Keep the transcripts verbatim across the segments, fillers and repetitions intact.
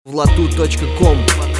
влату точка ком.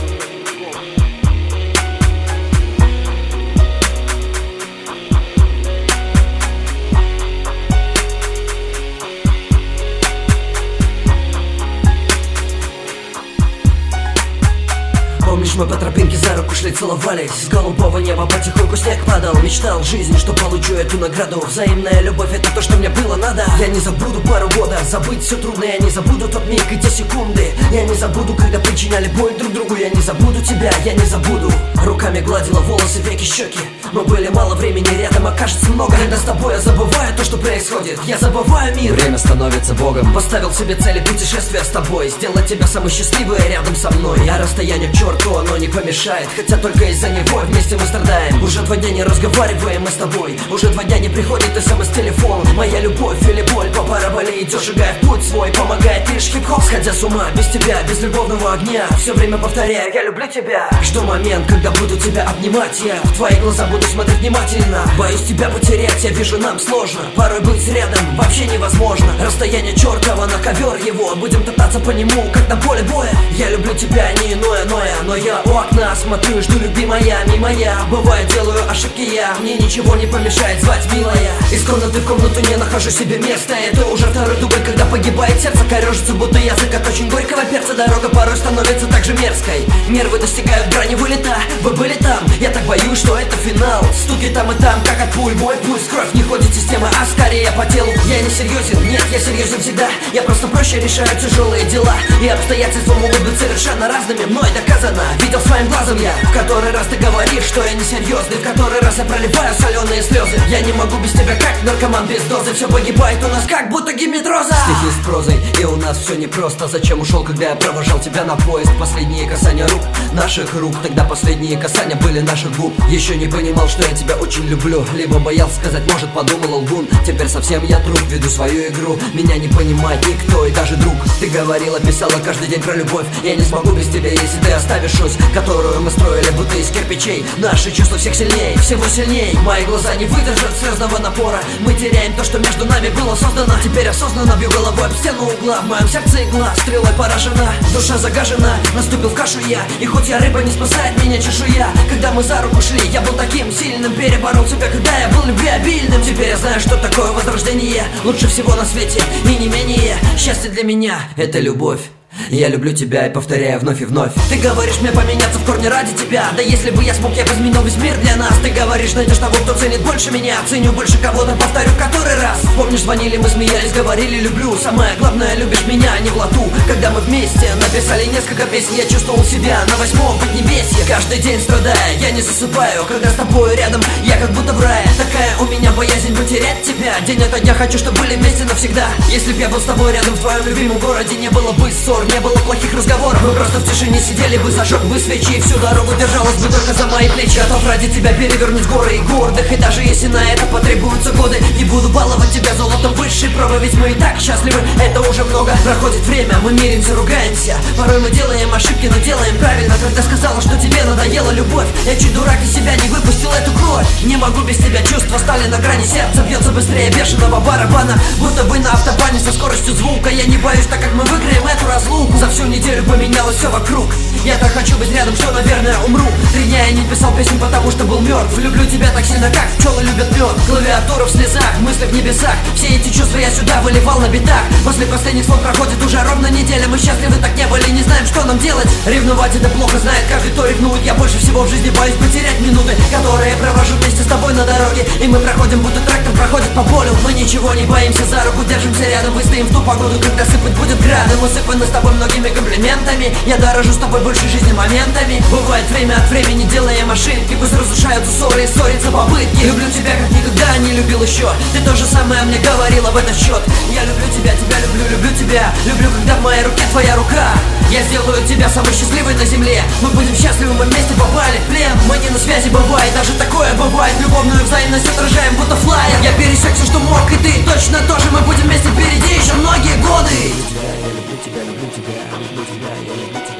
Помнишь, мы по тропинке за руку шли, целовались? С голубого неба потихоньку снег падал. Мечтал жизнь, что получу эту награду. Взаимная любовь — это то, что мне было надо. Я не забуду пару года, забыть все трудно. Я не забуду тот миг и те секунды. Я не забуду, когда причиняли боль друг другу. Я не забуду тебя, я не забуду. Руками гладила волосы, веки, щеки. Мы были мало времени рядом, а кажется много. Когда с тобой я забываю то, что происходит. Я забываю мир. Время становится богом. Поставил себе цели путешествия с тобой. Сделать тебя самой счастливой рядом со мной. А расстояние к черту, оно не помешает. Хотя только из-за него вместе мы страдаем. Уже два дня не разговариваем мы с тобой. Уже два дня не приходит смс с телефона. Моя любовь или боль по параболе идет, шагая в путь свой. Помогает лишь хип-хоп. Сходя с ума без тебя, без любовного огня. Все время повторяю: я люблю тебя. Жду момент, когда буду тебя обнимать. Я в твои глаза буду смотреть внимательно. Боюсь тебя потерять, я вижу, нам сложно. Порой быть рядом вообще невозможно. Расстояние чертова, на ковер его. Будем топтаться по нему, как на поле боя. Я люблю тебя, не иное, ноя. Но я у окна смотрю и жду, любимая, мимо я. Бывает, делаю ошибки я. Мне ничего не помешает звать, милая. Из комнаты в комнату не нахожу себе места. Это уже второй дубль, когда погибает сердце. Корежится, будто язык от очень горького перца. Дорога порой становится так же мерзкой. Нервы достигают грани вылета. Вы были там, я так боюсь, что это финал. Стуки там и там, как от пуль. Мой пульс, кровь не ходит система, а скорее по телу. Я не серьезен, нет, я серьезен всегда. Я просто проще решаю тяжелые дела. И обстоятельства могут быть совершенно разными. Мной доказано, видел своим глазом я. В который раз ты говоришь, что я не серьезный. В который раз я проливаю соленые слезы. Я не могу без тебя, как наркоман без дозы. Все погибает у нас, как будто гибнет роза. Стихи с прозой, и у нас все непросто. Зачем ушел, когда я провожал тебя на поезд? Последние касания рук, наших рук. Тогда последние касания были наших губ. Еще не понимал, что я тебя очень люблю. Либо боялся сказать, может, подумал лгун. Теперь совсем я труп, веду свою игру. Меня не понимает никто и даже друг. Ты говорила, писала каждый день про любовь. Я не смогу без тебя, если ты оставишь ось, которую мы строили будто из кирпичей. Наши чувства всех сильней, всего сильней. Мои глаза не выдержат слезного напора. Мы теряем то, что между нами было создано. Теперь осознанно бью головой об стену угла. В моем сердце игла, стрелой поражена. Душа загажена, наступил в кашу я. И хоть я рыба, не спасает меня чешуя. Когда мы за руку шли, я был таким сильным. Переборол себя, когда я был любвеобильным. Теперь я знаю, что такое возрождение. Лучше всего на свете и не менее. Счастье для меня — это любовь. Я люблю тебя и повторяю вновь и вновь. Ты говоришь мне поменяться в корне ради тебя. Да если бы я смог, я бы изменил весь мир для нас. Ты говоришь, найдешь того, кто ценит больше меня. Ценю больше кого-то, повторю который раз. Помнишь, звонили, мы смеялись, говорили люблю. Самое главное, любишь меня, а не в лату. Когда мы вместе написали несколько песен, я чувствовал себя на восьмом поднебесье. Каждый день страдая, я не засыпаю. Когда с тобой рядом, я как будто в рае. Такая у меня боязнь потерять тебя. День ото дня хочу, чтобы были вместе навсегда. Если б я был с тобой рядом в твоем любимом городе, не было бы ссор, не было плохих разговоров. Мы просто в тишине сидели бы, зажег бы свечи. И всю дорогу держалась бы только за мои плечи. Готов ради тебя перевернуть горы и гордых. И даже если на это потребуются годы, не буду баловать тебя золотом высшей пробы. Ведь мы и так счастливы, это уже много. Проходит время, мы миримся, ругаемся. Порой мы делаем ошибки, но делаем правильно. Когда сказала, что тебе надоела любовь, я чуть дурак из себя не выпустил эту кровь. Не могу без тебя, чувства стали на грани. Сердце бьется быстрее бешеного барабана. Будто бы на автобане со скоростью звука. Я не боюсь, так как мы выиграем эту разлуку. За всю неделю поменялось все вокруг. Я так хочу быть рядом, что, наверное, умру. Три дня я не писал песню, потому что был мертв. Люблю тебя так сильно, как пчелы любят мед. Клавиатура в слезах, мысли в небесах. Все эти чувства я сюда выливал на битах. После последних слов проходит уже ровно неделя. Мы счастливы так не были, не знаем, что нам делать. Ревновать это плохо, знает каждый, кто ревнует. Я больше всего в жизни боюсь потерять минуты, которые я провожу вместе с тобой на дороге. И мы проходим, будто трактор проходит по полю. Мы ничего не боимся, за руку держимся рядом. Выстоим в ту погоду, когда сыпать будет градом. Усыпаны с тобой многими комплиментами. Я дорожу с тобой больше жизни моментами. Бывает, время от времени делаем ошибки. Пусть разрушаются ссоры и ссорятся попытки. Люблю тебя, как никогда не любил еще. Ты то же самое мне говорила в этот счет. Я люблю тебя, тебя люблю, люблю тебя. Люблю, когда в моей руке твоя рука. Я сделаю тебя самой счастливой на земле. Мы будем счастливы, мы вместе попали в плен. Мы не на связи, бывает, даже такое бывает. Любовную взаимность отражаем, будто флайер. Я пересек все, что мог, и ты точно тоже. Мы будем вместе впереди еще многие годы. Я люблю тебя, люблю тебя, люблю тебя, люблю тебя, я люблю тебя.